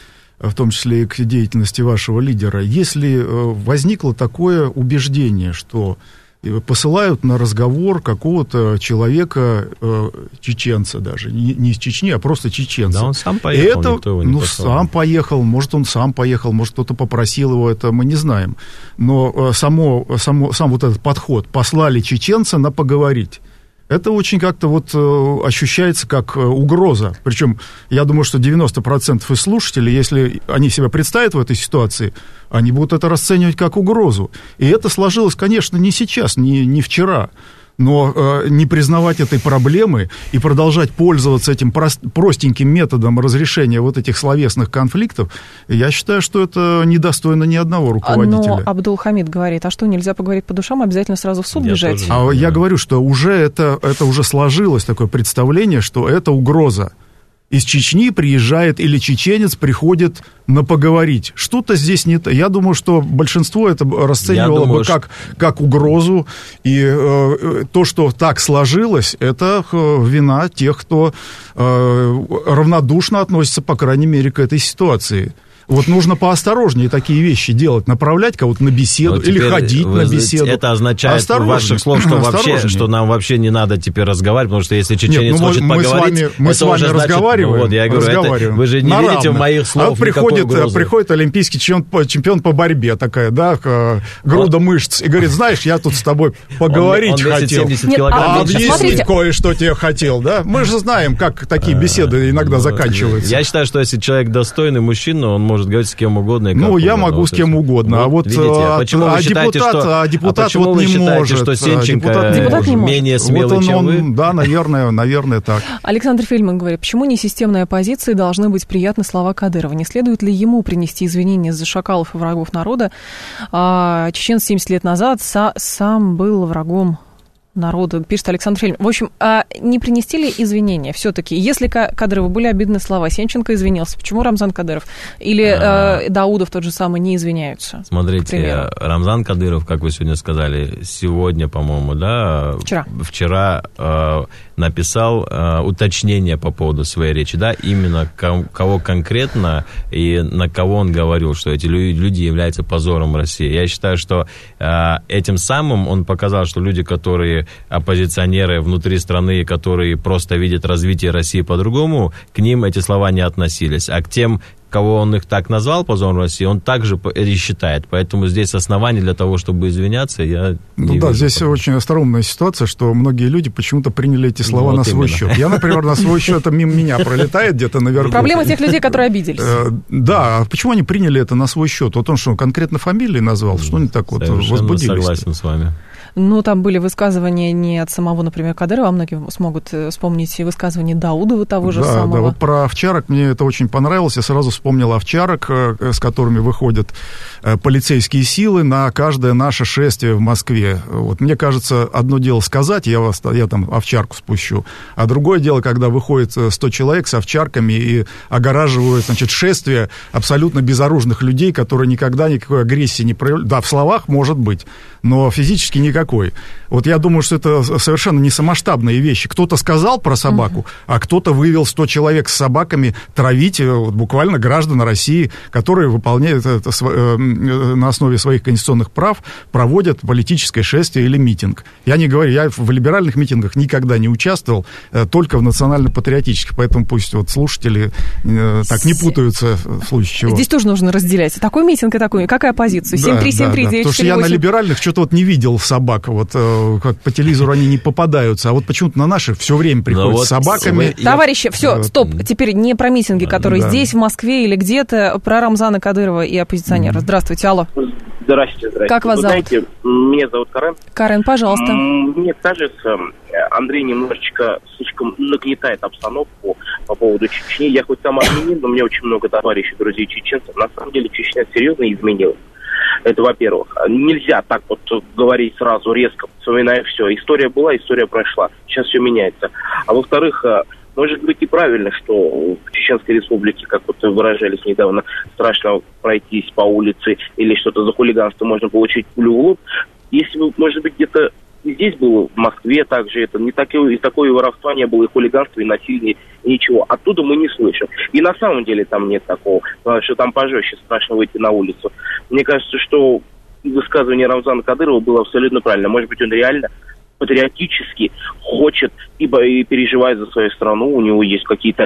в том числе и к деятельности вашего лидера. Если возникло такое убеждение, что посылают на разговор какого-то человека, э, чеченца даже, не, не из Чечни, а просто чеченца. Да, он сам поехал, это, никто его не ну, послал. сам поехал, может, он сам поехал, может, кто-то попросил его, это мы не знаем. Но э, само, само, сам вот этот подход, послали чеченца на поговорить, это очень как-то вот э, ощущается как э, угроза. Причем, я думаю, что девяносто процентов из слушателей, если они себя представят в этой ситуации, они будут это расценивать как угрозу. И это сложилось, конечно, не сейчас, не, не вчера. Но э, не признавать этой проблемы и продолжать пользоваться этим прост, простеньким методом разрешения вот этих словесных конфликтов, я считаю, что это недостойно ни одного руководителя. Но Абдулхамид говорит, а что, нельзя поговорить по душам, обязательно сразу в суд Я бежать? тоже. А Да. я говорю, что уже это, это уже сложилось такое представление, что это угроза. Из Чечни приезжает или чеченец приходит на поговорить. Что-то здесь не то. Я думаю, что большинство это расценивало думаю, бы как, как угрозу. И э, то, что так сложилось, это э, вина тех, кто э, равнодушно относится, по крайней мере, к этой ситуации. Вот нужно поосторожнее такие вещи делать, направлять кого-то на беседу или ходить на беседу. Это означает Осторожнее. ваших слов, что вообще, Осторожнее. что нам вообще не надо теперь разговаривать, потому что если чеченец Нет, ну, хочет мы, поговорить, мы с вами, мы это с вами уже значит, разговариваем. ну, вот, я говорю, разговариваем это, вы же не на видите равных. в моих словах а вот приходит, приходит олимпийский чемпион, чемпион по борьбе такая, да, груда он, мышц, и говорит, знаешь, я тут с тобой поговорить он, он хотел. Нет, А а, объяснить смотрите. кое-что тебе хотел, да? Мы же знаем, как такие беседы иногда заканчиваются. Я считаю, что если человек достойный мужчина, он может говорить с кем угодно. И Ну, как я угодно. могу Вот с кем угодно, вот, а вот видите, а а, почему а вы считаете, депутат, что, а депутат а почему вот вы не считаете, может. что Сенченко депутат, депутат не может. менее смелый, вот он, чем он, вы? Да, наверное, наверное, так. Александр Фельдман говорит, почему несистемной оппозиции должны быть приятны слова Кадырова? Не следует ли ему принести извинения за шакалов и врагов народа? А, чеченец семьдесят лет назад са- сам был врагом народа, пишет Александр Фельдман. В общем, а не принести ли извинения все-таки? Если Кадырову были обидны слова, Сенченко извинился, почему Рамзан Кадыров или э, Даудов тот же самый не извиняются? Смотрите, Рамзан Кадыров, как вы сегодня сказали, сегодня, по-моему, да? Вчера. Вчера э, написал э, уточнение по поводу своей речи, да, именно ком, кого конкретно и на кого он говорил, что эти люди являются позором России. Я считаю, что э, этим самым он показал, что люди, которые оппозиционеры внутри страны, которые просто видят развитие России по-другому, к ним эти слова не относились. А к тем, кого он их так назвал, позором России, он также и считает. Поэтому здесь оснований для того, чтобы извиняться, я ну не да, вижу. Здесь Потому. очень остроумная ситуация, что многие люди почему-то приняли эти слова Ну, на вот свой именно. счет. Я, например, на свой счет, это мимо меня пролетает где-то наверху. Проблема тех людей, которые обиделись. Э, Да, а почему они приняли это на свой счет? Вот он что, конкретно фамилии назвал? Что они так вот Совершенно возбудились? согласен с вами. Ну, там были высказывания не от самого, например, Кадырова, а многие смогут вспомнить высказывания Даудова того же да, самого. Да, вот про овчарок мне это очень понравилось. Я сразу вспомнил овчарок, с которыми выходят полицейские силы на каждое наше шествие в Москве. Вот мне кажется, одно дело сказать, я, вас, я там овчарку спущу, а другое дело, когда выходит сто человек с овчарками и огораживают, значит, шествие абсолютно безоружных людей, которые никогда никакой агрессии не проявляют. Да, в словах может быть, но физически никакой. Вот я думаю, что это совершенно не самоштабные вещи. Кто-то сказал про собаку, uh-huh. а кто-то вывел сто человек с собаками травить вот, буквально граждан России, которые выполняют это на основе своих конституционных прав, проводят политическое шествие или митинг. Я не говорю, я в либеральных митингах никогда не участвовал, только в национально-патриотических, поэтому пусть вот слушатели так не путаются в случае чего. Здесь тоже нужно разделять. Такой митинг и такой. Какая позиция? семь три семь три девять четыре восемь. Потому что я на либеральных что-то вот не видел собак. Вот как по телевизору они не попадаются, а вот почему-то на наши все время приходят вот с собаками. Я... Товарищи, все, стоп. Теперь не про митинги, которые да. здесь, в Москве или где-то, про Рамзана Кадырова и оппозиционера. Mm-hmm. Здравствуйте, алло. Здравствуйте, здравствуйте. Как вас Вы зовут? знаете, меня зовут Карен. Карен, пожалуйста. Мне кажется, Андрей немножечко слишком нагнетает обстановку по поводу Чечни. Я хоть сам армянин, но у меня очень много товарищей, друзей чеченцев. На самом деле Чечня серьезно изменилась. Это, во-первых. Нельзя так вот говорить сразу резко, вспоминая все. История была, история прошла. Сейчас все меняется. А во-вторых, может быть и правильно, что в Чеченской Республике, как вот выражались недавно, страшно пройтись по улице или что-то за хулиганство можно получить пулю в лоб. Если вы, может быть, где-то и здесь было, в Москве также, это не такое, и такое воровства не было, и хулиганства, и насилия, и ничего. Оттуда мы не слышим. И на самом деле там нет такого, потому что там пожестче, страшно выйти на улицу. Мне кажется, что высказывание Рамзана Кадырова было абсолютно правильно. Может быть, он реально патриотически хочет, ибо и переживает за свою страну, у него есть какие-то,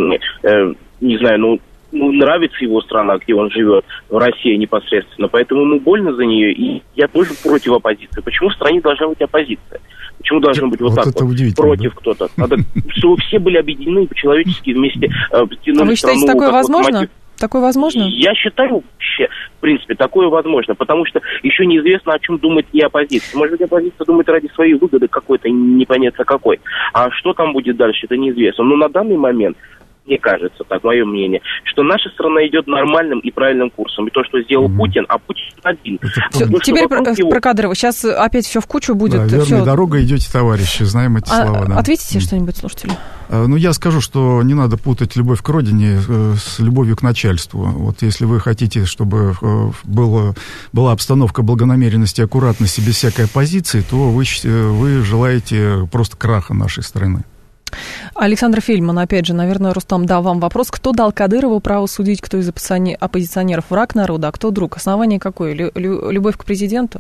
э, не знаю, ну, ну, нравится его страна, где он живет, в России непосредственно, поэтому ему больно за нее, и я тоже против оппозиции. Почему в стране должна быть оппозиция? Почему должно быть вот, вот так вот, против да? кто-то? Надо, чтобы все были объединены по-человечески вместе. Э, а вы считаете, такое возможно? Вот, такое возможно? Я считаю, вообще, в принципе, такое возможно, потому что еще неизвестно, о чем думает и оппозиция. Может быть, оппозиция думает ради своей выгоды какой-то, непонятно какой. А что там будет дальше, это неизвестно. Но на данный момент, мне кажется, так, мое мнение, что наша страна идет нормальным и правильным курсом. И то, что сделал mm-hmm. Путин, а Путин один. Все, то, теперь про, его... про Кадырова. Сейчас опять все в кучу будет. Да, верной все... дорогой идете, товарищи, знаем эти а, слова. Да. Ответите mm-hmm. что-нибудь слушателю? Ну, я скажу, что не надо путать любовь к родине с любовью к начальству. Вот если вы хотите, чтобы было, была обстановка благонамеренности и аккуратности без всякой оппозиции, то вы, вы желаете просто краха нашей страны. Александр Фельдман, опять же, наверное, Рустам, да, вам вопрос. Кто дал Кадырову право судить, кто из оппозиционеров враг народа, а кто друг? Основание какое? Лю- лю- любовь к президенту?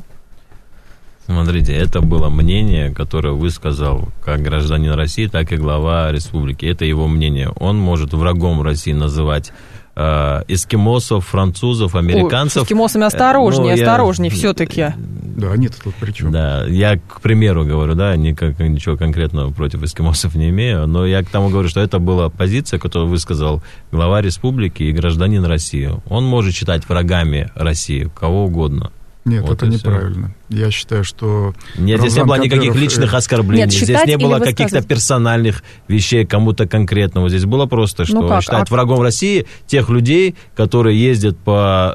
Смотрите, это было мнение, которое высказал как гражданин России, так и глава республики. Это его мнение. Он может врагом России называть э, эскимосов, французов, американцев. Ой, с эскимосами осторожнее, ну, осторожнее я... все-таки. Да, нет, тут при чем? Да, я, к примеру, говорю, да, никак, ничего конкретного против эскимосов не имею, но я к тому говорю, что это была позиция, которую высказал глава республики и гражданин России. Он может считать врагами России кого угодно. Нет, вот это неправильно. Все. Я считаю, что... Нет, здесь не было никаких личных оскорблений, Нет, здесь не было каких-то персональных вещей кому-то конкретному. Здесь было просто, что ну считают а... врагом России тех людей, которые ездят по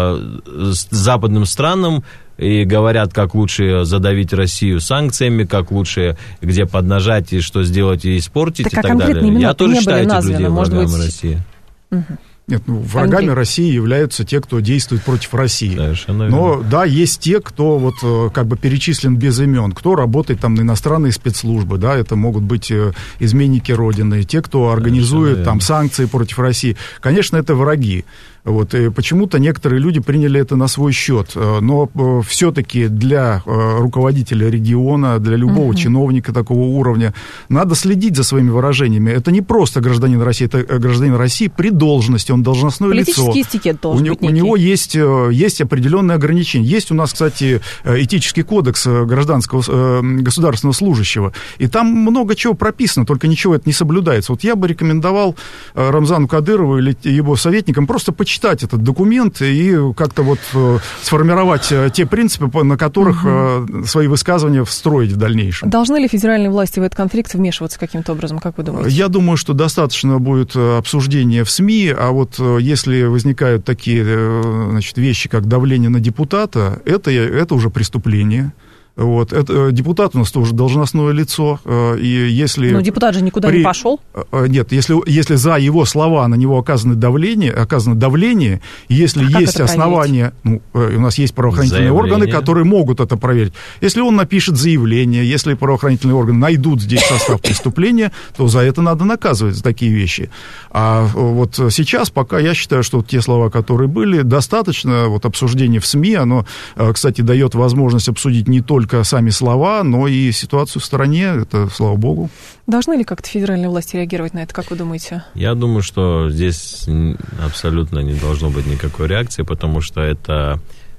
э, западным странам и говорят, как лучше задавить Россию санкциями, как лучше где поднажать и что сделать и испортить так, и так далее. Я тоже считаю этих людей врагами быть... России. Угу. Нет, ну, врагами Андрей. России являются те, кто действует против России. Совершенно Но, верно. да, есть те, кто вот как бы перечислен без имен, кто работает там на иностранные спецслужбы, да, это могут быть изменники Родины, те, кто организует там санкции против России. Конечно, это враги. Вот, и почему-то некоторые люди приняли это на свой счет. Но все-таки для руководителя региона, для любого угу. чиновника такого уровня, надо следить за своими выражениями. Это не просто гражданин России, это гражданин России при должности, он должностное лицо. Политический этикет должен у, быть у него есть, есть определенные ограничения. Есть у нас, кстати, этический кодекс гражданского государственного служащего. И там много чего прописано, только ничего это не соблюдается. Вот я бы рекомендовал Рамзану Кадырову или его советникам просто почитать читать этот документ и как-то вот э, сформировать э, те принципы, на которых э, свои высказывания встроить в дальнейшем. Должны ли федеральные власти в этот конфликт вмешиваться каким-то образом, как вы думаете? Я думаю, что достаточно будет обсуждения в СМИ, а вот если возникают такие значит, вещи, как давление на депутата, это, это уже преступление. Вот. Это, депутат у нас тоже должностное лицо, и если... Но депутат же никуда при... не пошел. Нет, если, если за его слова на него оказано давление, оказано давление, если а есть основания... Ну, у нас есть правоохранительные заявление. органы, которые могут это проверить. Если он напишет заявление, если правоохранительные органы найдут здесь состав преступления, то за это надо наказывать, за такие вещи. А вот сейчас пока я считаю, что те слова, которые были, достаточно. Вот обсуждение в СМИ, оно, кстати, дает возможность обсудить не только только сами слова, но и ситуацию в стране, это слава богу. Должны ли как-то федеральные власти реагировать на это, как вы думаете? Я думаю, что здесь абсолютно не должно быть никакой реакции, потому что это,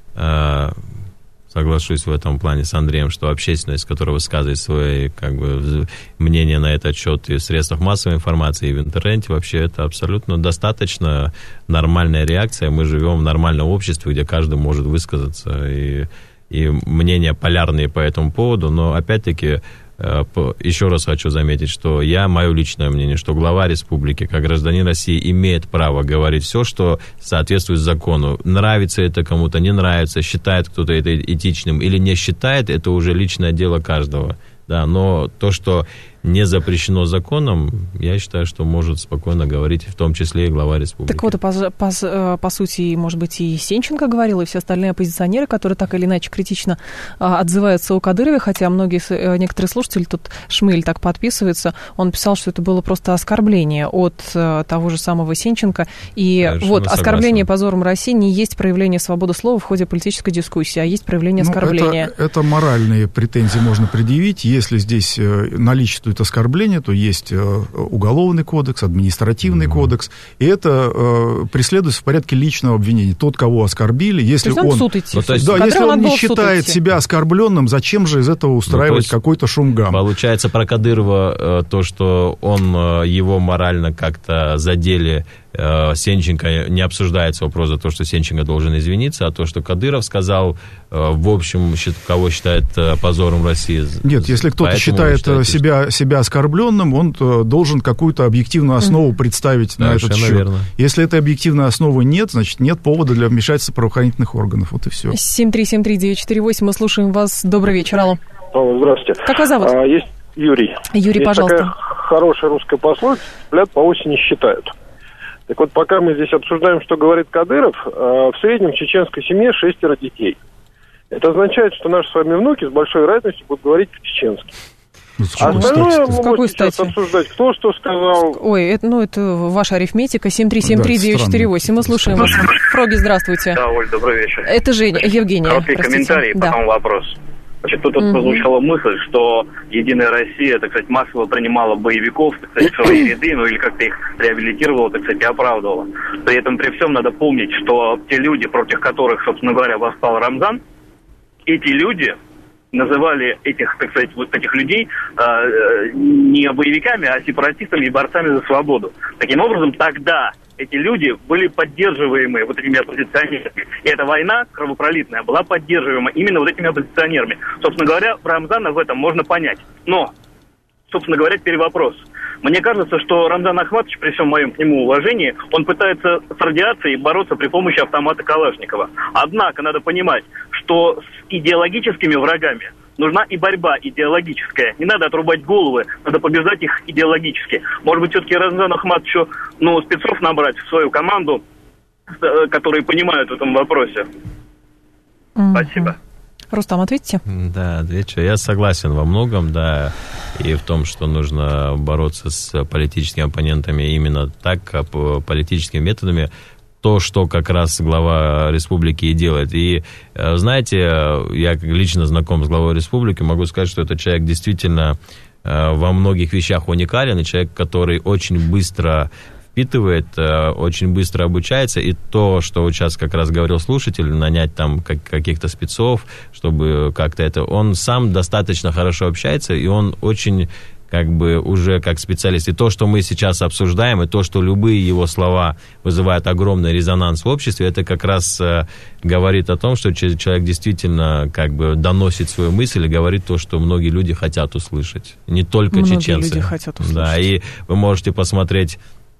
э, соглашусь в этом плане с Андреем, что общественность, которая высказывает свои как бы, мнения на этот счет и в средствах массовой информации, и в интернете, вообще это абсолютно достаточно нормальная реакция. Мы живем в нормальном обществе, где каждый может высказаться, и и мнения полярные по этому поводу, но опять-таки еще раз хочу заметить, что я, мое личное мнение, что глава республики, как гражданин России, имеет право говорить все, что соответствует закону. Нравится это кому-то, не нравится, считает кто-то это этичным или не считает, это уже личное дело каждого. Да, но то, что не запрещено законом, я считаю, что может спокойно говорить, в том числе и глава республики. Так вот, и по, по, по сути, может быть, и Сенченко говорил, и все остальные оппозиционеры, которые так или иначе критично а, отзываются о Кадырове, хотя многие, некоторые слушатели, тут Шмель так подписывается, он писал, что это было просто оскорбление от а, того же самого Сенченко. И Конечно, вот оскорбление позором России не есть проявление свободы слова в ходе политической дискуссии, а есть проявление ну, оскорбления. Это, это моральные претензии можно предъявить. Если здесь наличествует оскорбление, то есть уголовный кодекс, административный mm-hmm. кодекс, и это э, преследуется в порядке личного обвинения. Тот, кого оскорбили, если то есть он, суд идти, ну, то есть, да, если он не считает себя оскорбленным, зачем же из этого устраивать ну, какой-то шум-гам? Получается, про Кадырова э, то, что он, э, его морально как-то задели, э, Сенченко, не обсуждается вопрос за то, что Сенченко должен извиниться, а то, что Кадыров сказал, э, в общем, кого считает э, позором России. Нет, если кто-то считает себя, себя оскорбленным, он должен какую-то объективную основу mm-hmm. представить да, на этот счет. Верно. Если этой объективной основы нет, значит, нет повода для вмешательства правоохранительных органов. Вот и все. семь три семь три девять четыре восемь, мы слушаем вас. Добрый вечер, алло. Алло, здравствуйте. Как вас зовут? А, есть Юрий. Юрий, есть пожалуйста. Такая хорошая русская пословица: «Цыплят по осени считают». Так вот, пока мы здесь обсуждаем, что говорит Кадыров, в среднем в чеченской семье шестеро детей. Это означает, что наши с вами внуки с большой вероятностью будут говорить по-чеченски. Ну, а остальное мы можем сейчас обсуждать, кто что сказал. Ой, это, ну, это ваша арифметика. семь три семь три девять четыре восемь. Мы слушаем вас. Фроги, здравствуйте. Да, Оль, добрый вечер. Это Женя, Евгения. Короткий простите. комментарий, да. потом вопрос. Значит, тут mm-hmm. прозвучала мысль, что Единая Россия, так сказать, массово принимала боевиков, так сказать, в свои ряды, ну или как-то их реабилитировала, так сказать, и оправдывала. При этом, при всем, надо помнить, что те люди, против которых, собственно говоря, восстал Рамзан, эти люди называли этих, так сказать, вот этих людей э, не боевиками, а сепаратистами и борцами за свободу. Таким образом, тогда эти люди были поддерживаемы вот этими оппозиционерами. И эта война кровопролитная была поддерживаема именно вот этими оппозиционерами. Собственно говоря, Рамзана в этом можно понять. Но, собственно говоря, теперь вопрос. Мне кажется, что Рамзан Ахматович, при всем моем к нему уважении, он пытается с радиацией бороться при помощи автомата Калашникова. Однако надо понимать, что с идеологическими врагами нужна и борьба идеологическая. Не надо отрубать головы, надо побеждать их идеологически. Может быть, все-таки Рамзану Ахматовичу, ну, спецов набрать в свою команду, которые понимают в этом вопросе. Mm-hmm. Спасибо. Рустам, ответьте. Да, отвечу. Я согласен во многом, да, и в том, что нужно бороться с политическими оппонентами именно так, политическими методами, то, что как раз глава республики и делает. И, знаете, я лично знаком с главой республики, могу сказать, что этот человек действительно во многих вещах уникален, и человек, который очень быстро впитывает, очень быстро обучается, и то, что вот сейчас как раз говорил слушатель, нанять там каких-то спецов, чтобы как-то это... Он сам достаточно хорошо общается, и он очень как бы уже как специалист. И то, что мы сейчас обсуждаем, и то, что любые его слова вызывают огромный резонанс в обществе, это как раз э, говорит о том, что человек действительно как бы доносит свою мысль и говорит то, что многие люди хотят услышать. Не только многие чеченцы. Люди хотят услышать. Да, и вы можете посмотреть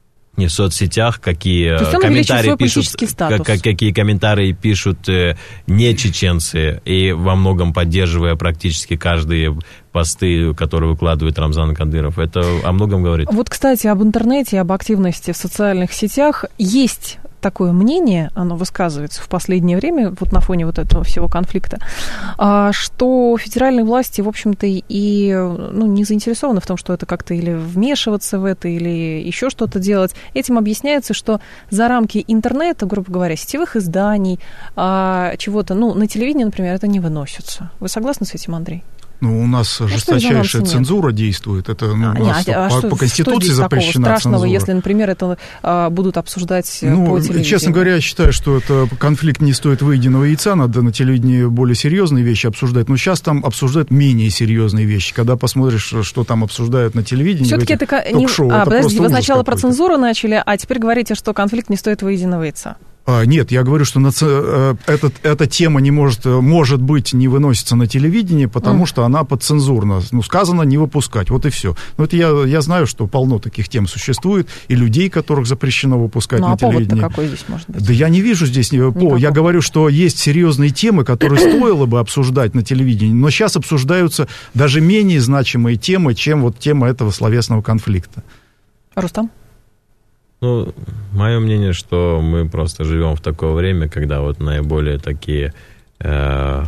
в соцсетях, какие комментарии пишут, как, какие комментарии пишут э, не чеченцы, и во многом поддерживая практически каждые посты, которые выкладывает Рамзан Кадыров. Это о многом говорит. Вот, кстати, об интернете, об активности в социальных сетях. Есть такое мнение, оно высказывается в последнее время, вот на фоне вот этого всего конфликта, что федеральные власти, в общем-то, и ну, не заинтересованы в том, что это как-то или вмешиваться в это, или еще что-то делать. Этим объясняется, что за рамки интернета, грубо говоря, сетевых изданий, чего-то, ну, на телевидении, например, это не выносится. Вы согласны с этим, Андрей? Ну, у нас а жесточайшая цензура нет? действует. Это ну, а, у нас а, по, что, по Конституции что запрещена страшного, цензура. Если, например, это а, будут обсуждать ну, по телевидению? Честно говоря, я считаю, что это конфликт не стоит выеденного яйца. Надо на телевидении более серьезные вещи обсуждать. Но сейчас там обсуждают менее серьезные вещи. Когда посмотришь, что там обсуждают на телевидении, все-таки это ток-шоу, не... а, это подождите, вы сначала какой-то. про цензуру начали, а теперь говорите, что конфликт не стоит выеденного яйца. А, нет, я говорю, что наци... этот, эта тема не может, может быть, не выносится на телевидении, потому mm. что она подцензурна. Ну, сказано не выпускать, вот и все. Ну, это я, я знаю, что полно таких тем существует, и людей, которых запрещено выпускать ну, на а телевидении. Ну, а повод-то какой здесь может быть? Да я не вижу здесь повода. Я говорю, что есть серьезные темы, которые стоило бы обсуждать на телевидении, но сейчас обсуждаются даже менее значимые темы, чем вот тема этого словесного конфликта. Рустам? Ну, мое мнение, что мы просто живем в такое время, когда вот наиболее такие э,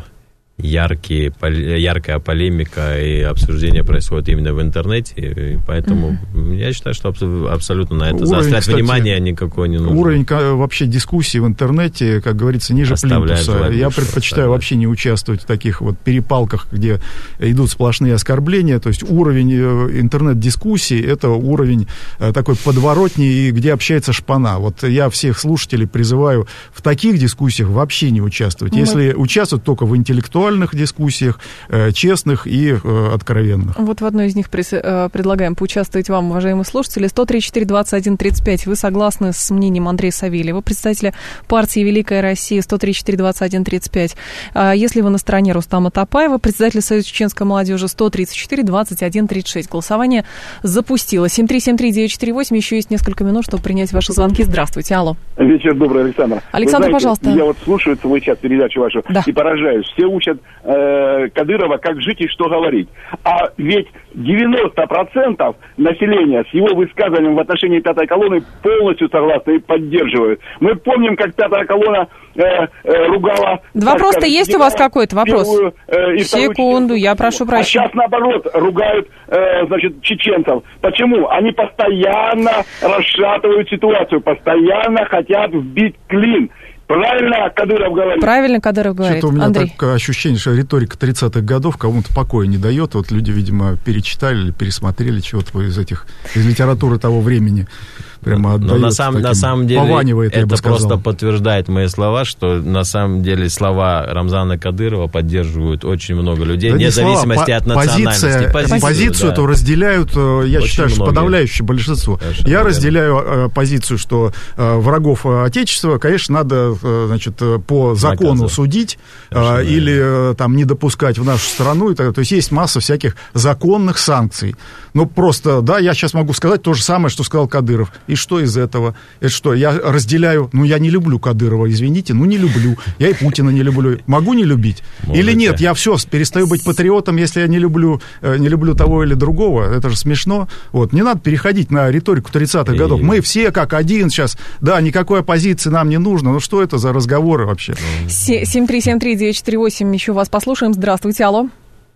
яркие, яркая полемика и обсуждение происходит именно в интернете, и поэтому mm-hmm. я считаю, что абсолютно на это уровень, заострять кстати, внимание никакой не нужно. Уровень вообще дискуссии в интернете, как говорится, ниже Оставляет плинтуса. Я предпочитаю вообще не участвовать в таких вот перепалках, где идут сплошные оскорбления, то есть уровень интернет-дискуссии — это уровень такой подворотни, где общается шпана. Вот я всех слушателей призываю в таких дискуссиях вообще не участвовать. Mm-hmm. Если участвовать, только в интеллектуальных дискуссиях, э, честных и э, откровенных. Вот в одной из них прис- э, предлагаем поучаствовать вам, уважаемые слушатели. сто тридцать четыре двадцать один тридцать пять. Вы согласны с мнением Андрея Савельева, представителя партии «Великая Россия», сто тридцать четыре двадцать один тридцать пять. А если вы на стороне Рустама Топаева, председателя Союза чеченской молодежи, сто тридцать четыре двадцать один тридцать шесть. Голосование запустилось. семь три семь три девять четыре восемь. Еще есть несколько минут, чтобы принять ваши звонки. Здравствуйте, алло. Вечер добрый, Александр. Александр, знаете, пожалуйста. Я вот слушаю свой час передачу вашу да. и поражаюсь. Все учат э, Кадырова, как жить и что говорить. А ведь девяносто процентов населения с его высказыванием в отношении пятой колонны полностью согласны и поддерживают. Мы помним, как пятая колонна э, э, ругала... Вопрос-то скажем, есть у вас какой-то? Вопрос. Первую, э, Секунду, я прошу прощения. А сейчас, наоборот, ругают, э, значит, чеченцев. Почему? Они постоянно расшатывают ситуацию, постоянно хотят вбить клин. Правильно Кадыров говорит? Правильно Кадыров говорит. Что-то у меня Андрей. такое ощущение, что риторика тридцатых годов кому-то покоя не дает. Вот люди, видимо, перечитали или пересмотрели чего-то из этих, из литературы того времени. Прямо отдается. Но на, сам, на самом деле пованивает, это просто подтверждает мои слова, что на самом деле слова Рамзана Кадырова поддерживают очень много людей, да вне зависимости от национальности. Позиция, позицию позицию да. то разделяют, я очень считаю, что подавляющее большинство. Совершенно я верно. разделяю позицию, что врагов Отечества, конечно, надо, значит, по закону Наказывать. судить Совершенно или верно. там не допускать в нашу страну. То есть есть масса всяких законных санкций. Ну, просто, да, я сейчас могу сказать то же самое, что сказал Кадыров. И что из этого? Это что, я разделяю... Ну, я не люблю Кадырова, извините, ну, не люблю. Я и Путина не люблю. Могу не любить? Можете. Или нет, я все, перестаю быть патриотом, если я не люблю, не люблю того или другого. Это же смешно. Вот. Не надо переходить на риторику тридцатых и... годов. Мы все как один сейчас. Да, никакой оппозиции нам не нужно. Ну, что это за разговоры вообще? семь три семь три девять четыре восемь. Еще вас послушаем. Здравствуйте, алло.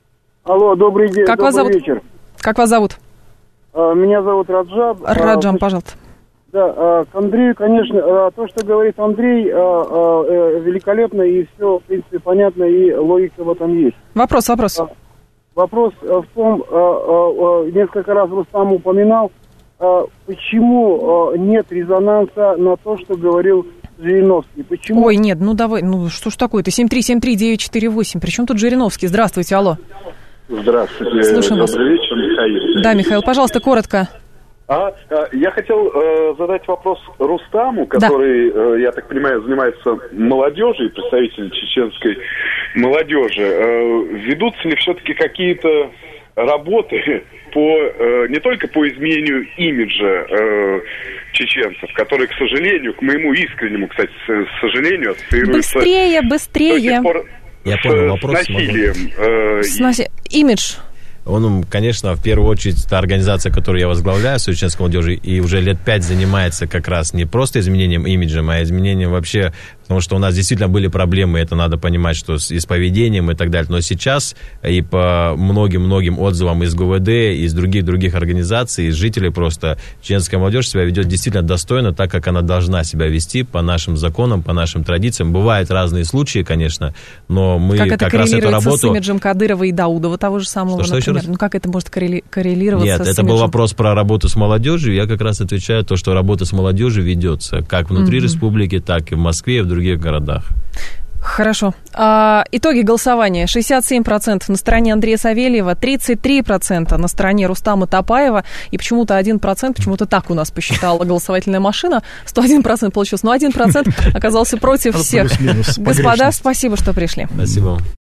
Алло, добрый день, как добрый вас зовут? вечер. Как вас зовут? Меня зовут Раджаб. Раджам, пожалуйста. Да, к Андрею, конечно, то, что говорит Андрей, великолепно, и все, в принципе, понятно, и логика в этом есть. Вопрос, вопрос. Вопрос в том, несколько раз Рустам упоминал, почему нет резонанса на то, что говорил Жириновский. Почему? Ой, нет, ну давай, ну что ж такое-то, семь три семь три девять четыре восемь, при чем тут Жириновский? Здравствуйте, алло. Здравствуйте, слушаем вас. Добрый вечер, Михаил. Да, Михаил, пожалуйста, коротко. А, я хотел э, задать вопрос Рустаму, который, да. э, я так понимаю, занимается молодежью, представитель чеченской молодежи. Э, ведутся ли все-таки какие-то работы по, э, не только по изменению имиджа э, чеченцев, которые, к сожалению, к моему искреннему, кстати, сожалению, ассоциируются... Быстрее, быстрее. Я понял вопрос. С насилием. Э, с наси... Имидж. Он, конечно, в первую очередь, та организация, которую я возглавляю, Союз чеченской молодежи, и уже лет пять занимается как раз не просто изменением имиджа, а изменением вообще, потому что у нас действительно были проблемы, это надо понимать, что с, и с поведением и так далее. Но сейчас и по многим-многим отзывам из ГУВД, из других-других организаций, из жителей просто, чеченская молодежь себя ведет действительно достойно, так как она должна себя вести по нашим законам, по нашим традициям. Бывают разные случаи, конечно, но мы как, это как раз эту работу... с имиджем Кадырова и Даудова, того же самого, что, например? Ну, как это может коррели... коррелироваться Нет, с это имиджем? был вопрос про работу с молодежью. Я как раз отвечаю то, что работа с молодежью ведется как внутри mm-hmm. республики, так и в Москве, и в других городах. Хорошо. А, итоги голосования. шестьдесят семь процентов на стороне Андрея Савельева, тридцать три процента на стороне Рустама Топаева, и почему-то один процент, почему-то так у нас посчитала голосовательная машина, сто один процент получился, но один процент оказался против всех. Господа, спасибо, что пришли. Спасибо.